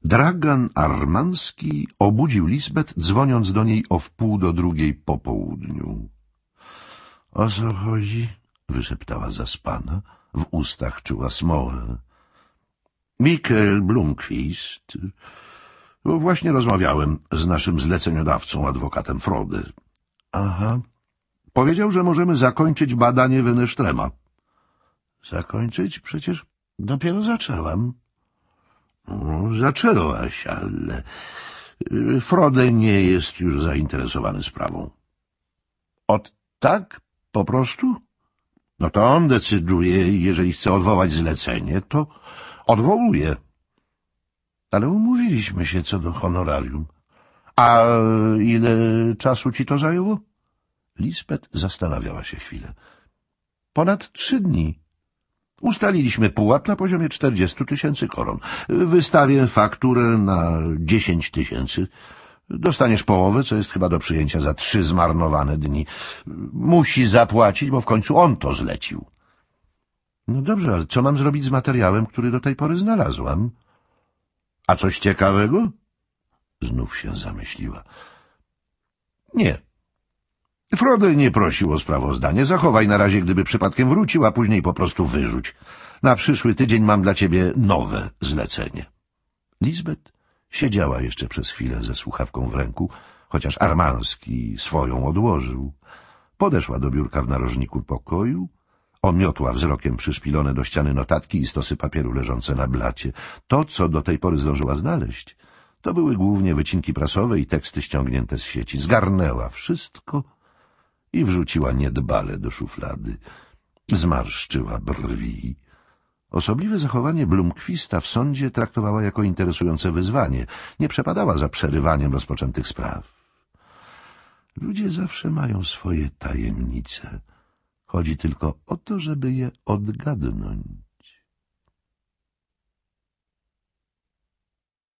Dragan Armanski obudził Lisbeth, dzwoniąc do niej o 1:30 po południu. — O co chodzi? — wyszeptała zaspana. W ustach czuła smołę. — Mikael Blomqvist. Właśnie rozmawiałem z naszym zleceniodawcą, adwokatem Frody. — Aha. Powiedział, że możemy zakończyć badanie Wenesztrema. — Zakończyć? Przecież dopiero zaczęłam. — Zaczęłaś, ale Frode nie jest już zainteresowany sprawą. — Ot tak? Po prostu? No to on decyduje, jeżeli chce odwołać zlecenie, to odwołuje. Ale umówiliśmy się co do honorarium. A ile czasu ci to zajęło? Lisbeth zastanawiała się chwilę. Ponad 3 dni. Ustaliliśmy pułap na poziomie 40 000 koron. Wystawię fakturę na 10 000. Dostaniesz połowę, co jest chyba do przyjęcia za 3 zmarnowane dni. Musi zapłacić, bo w końcu on to zlecił. No dobrze, ale co mam zrobić z materiałem, który do tej pory znalazłam? A coś ciekawego? Znów się zamyśliła. Nie. Frode nie prosił o sprawozdanie. Zachowaj na razie, gdyby przypadkiem wrócił, a później po prostu wyrzuć. Na przyszły tydzień mam dla ciebie nowe zlecenie. Lisbeth siedziała jeszcze przez chwilę ze słuchawką w ręku, chociaż Armanski swoją odłożył. Podeszła do biurka w narożniku pokoju, omiotła wzrokiem przyszpilone do ściany notatki i stosy papieru leżące na blacie. To, co do tej pory zdążyła znaleźć, to były głównie wycinki prasowe i teksty ściągnięte z sieci. Zgarnęła wszystko i wrzuciła niedbale do szuflady. Zmarszczyła brwi. Osobliwe zachowanie Blomqvista w sądzie traktowała jako interesujące wyzwanie. Nie przepadała za przerywaniem rozpoczętych spraw. Ludzie zawsze mają swoje tajemnice. Chodzi tylko o to, żeby je odgadnąć.